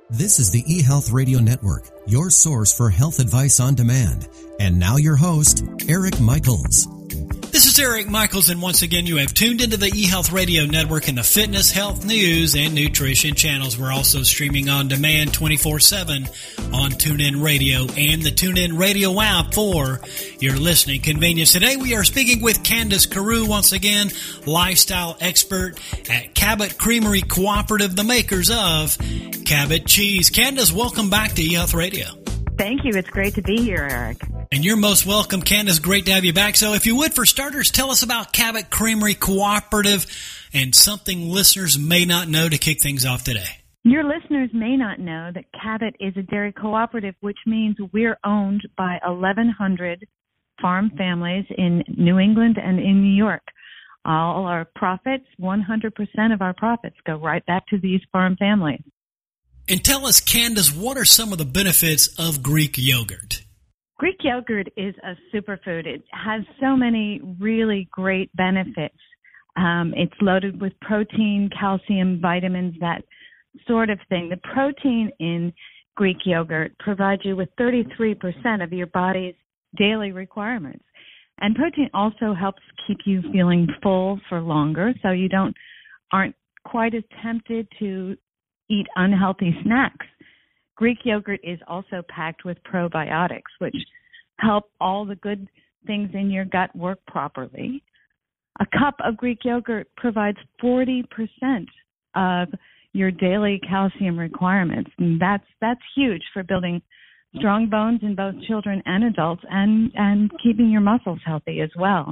This is the eHealth Radio Network, your source for health advice on demand. And now your host, Eric Michaels. This is Eric Michaels, and once again, you have tuned into the eHealth Radio Network and the fitness, health, news, and nutrition channels. We're also streaming on demand 24/7 on TuneIn Radio and the TuneIn Radio app for your listening convenience. Today, we are speaking with Candace Carew, once again, lifestyle expert at Cabot Creamery Cooperative, the makers of Cabot Cheese. Candace, welcome back to eHealth Radio. Thank you. It's great to be here, Eric. And you're most welcome, Candace. Great to have you back. So if you would, for starters, tell us about Cabot Creamery Cooperative and something listeners may not know to kick things off today. Your listeners may not know that Cabot is a dairy cooperative, which means we're owned by 1,100 farm families in New England and in New York. All our profits, 100% of our profits, go right back to these farm families. And tell us, Candace, what are some of the benefits of Greek yogurt? Greek yogurt is a superfood. It has so many really great benefits. It's loaded with protein, calcium, vitamins, that sort of thing. The protein in Greek yogurt provides you with 33% of your body's daily requirements. And protein also helps keep you feeling full for longer, so you aren't quite as tempted to eat unhealthy snacks. Greek yogurt is also packed with probiotics, which help all the good things in your gut work properly. A cup of Greek yogurt provides 40% of your daily calcium requirements, and that's huge for building strong bones in both children and adults, and keeping your muscles healthy as well.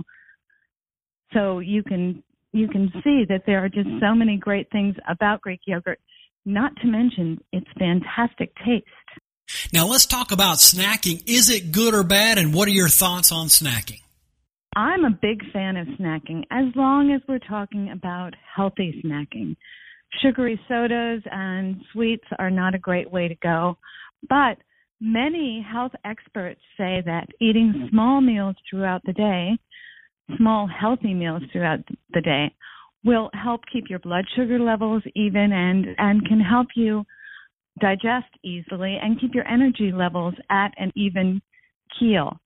So you can see that there are just so many great things about Greek yogurt, not to mention its fantastic taste. Now let's talk about snacking. Is it good or bad, and what are your thoughts on snacking? I'm a big fan of snacking, as long as we're talking about healthy snacking. Sugary sodas and sweets are not a great way to go, but many health experts say that eating small meals throughout the day, small healthy meals throughout the day, will help keep your blood sugar levels even and can help you digest easily and keep your energy levels at an even keel.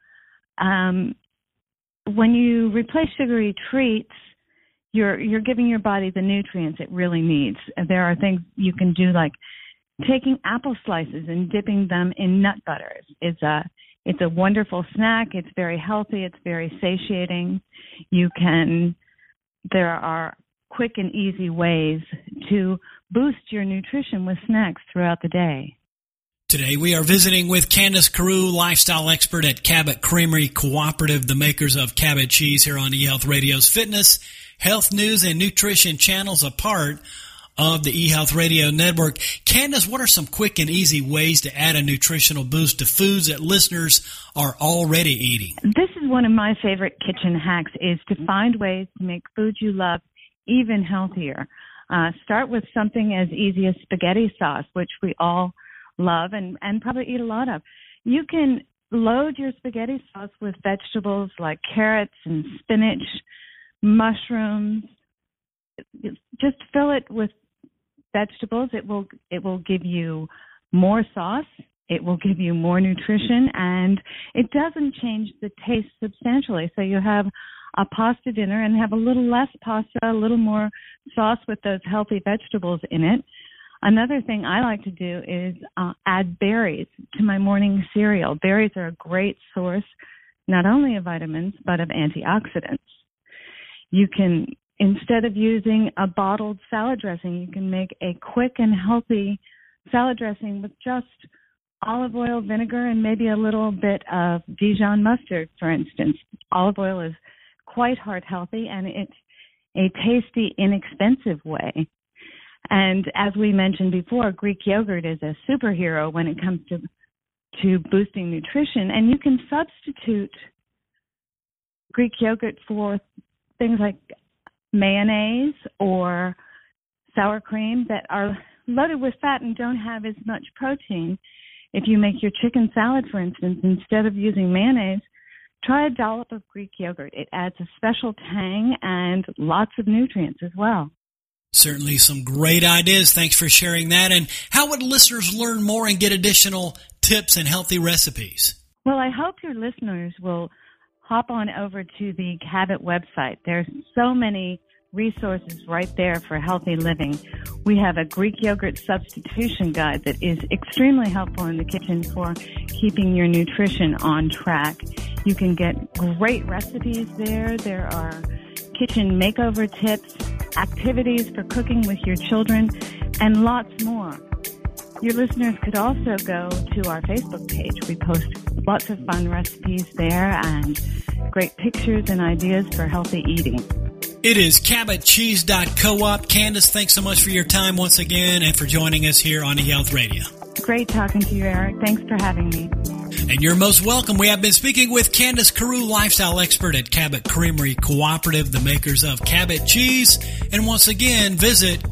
When you replace sugary treats, you're giving your body the nutrients it really needs. There are things you can do, like taking apple slices and dipping them in nut butter. It's a wonderful snack. It's very healthy. It's very satiating. There are quick and easy ways to boost your nutrition with snacks throughout the day. Today we are visiting with Candace Carew, lifestyle expert at Cabot Creamery Cooperative, the makers of Cabot Cheese, here on eHealth Radio's fitness, health, news, and nutrition channels, a part of the eHealth Radio Network. Candace, what are some quick and easy ways to add a nutritional boost to foods that listeners are already eating? This is one of my favorite kitchen hacks, is to find ways to make food you love even healthier. Start with something as easy as spaghetti sauce, which we all love and probably eat a lot of. You can load your spaghetti sauce with vegetables like carrots and spinach, mushrooms. Just fill it with vegetables. It will give you more sauce. It will give you more nutrition, and it doesn't change the taste substantially. So you have a pasta dinner and have a little less pasta, a little more sauce with those healthy vegetables in it. Another thing I like to do is add berries to my morning cereal. Berries are a great source not only of vitamins but of antioxidants. You can, instead of using a bottled salad dressing, you can make a quick and healthy salad dressing with just olive oil, vinegar, and maybe a little bit of Dijon mustard, for instance. Olive oil is quite heart healthy, and it's a tasty, inexpensive way. And as we mentioned before, Greek yogurt is a superhero when it comes to boosting nutrition, and you can substitute Greek yogurt for things like mayonnaise or sour cream that are loaded with fat and don't have as much protein. If you make your chicken salad, for instance, instead of using mayonnaise, try a dollop of Greek yogurt. It adds a special tang and lots of nutrients as well. Certainly some great ideas. Thanks for sharing that. And how would listeners learn more and get additional tips and healthy recipes? Well, I hope your listeners will hop on over to the Cabot website. There's so many resources right there for healthy living. We have a Greek yogurt substitution guide that is extremely helpful in the kitchen for keeping your nutrition on track. You can get great recipes there. There are kitchen makeover tips, activities for cooking with your children, and lots more. Your listeners could also go to our Facebook page. We post lots of fun recipes there and great pictures and ideas for healthy eating. It is CabotCheese.coop. Candace, thanks so much for your time once again and for joining us here on eHealth Radio. Great talking to you, Eric. Thanks for having me. And you're most welcome. We have been speaking with Candace Carew, lifestyle expert at Cabot Creamery Cooperative, the makers of Cabot Cheese. And once again, visit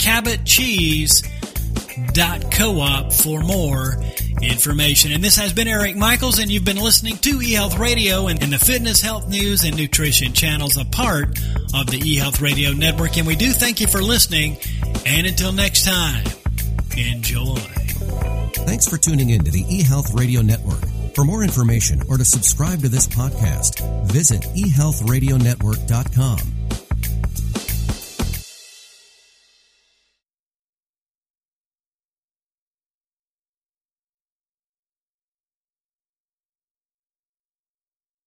CabotCheese.coop for more information. And this has been Eric Michaels, and you've been listening to eHealth Radio and the fitness, health news, and nutrition channels, a part of the eHealth Radio Network. And we do thank you for listening. And until next time, enjoy. Thanks for tuning in to the eHealth Radio Network. For more information or to subscribe to this podcast, visit eHealthRadioNetwork.com.